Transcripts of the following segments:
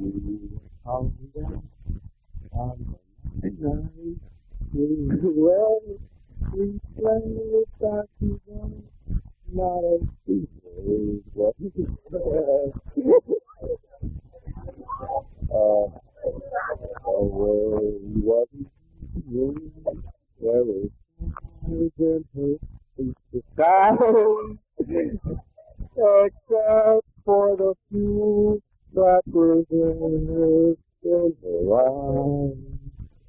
on the night. Well, we play without you, not a secret. What you well, it's the sky, except for the few flappers in the line.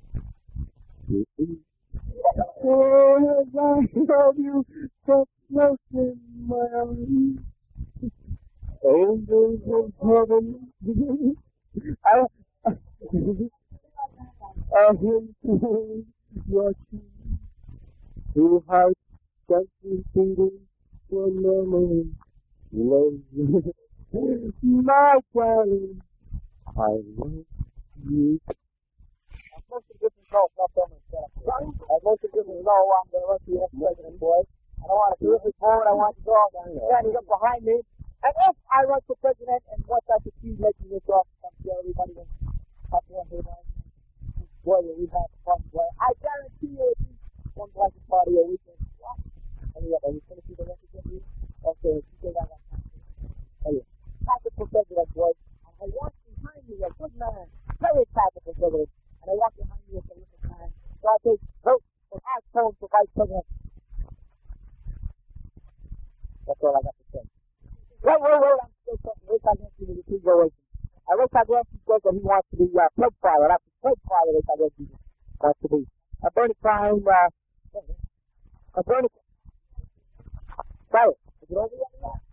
Oh, as I love you, so close in my arms. Angels of heaven, I him to your cheek, who has gently beating for memory, love you, my darling, I love you. Most of the different calls, not so much. Most of the different know I'm going to run for the next president, boys. I don't want to do it forward. I want to go standing up behind me. And if I run for president and once I succeed making this office, I'm sure everybody will have to run for the boy, we've had fun, boy. I guarantee you at least one blanket party a weekend. Are you going to see the rest of you? Okay, you think I got time. Oh, yeah. Tactical president, boy. And I walk behind me, a good man. Very tactical president. And I walk behind me at the little time. So I say, vote for Ashton for vice president. That's all I got to say. Wait, I'm still talking. Rick Agnetti with the two relations. Rick Agnetti says that he wants to be plug pilot. That's the plug pilot Rick Agnetti wants to be. Bernie Klein, Bernie... Sorry, is it over yet?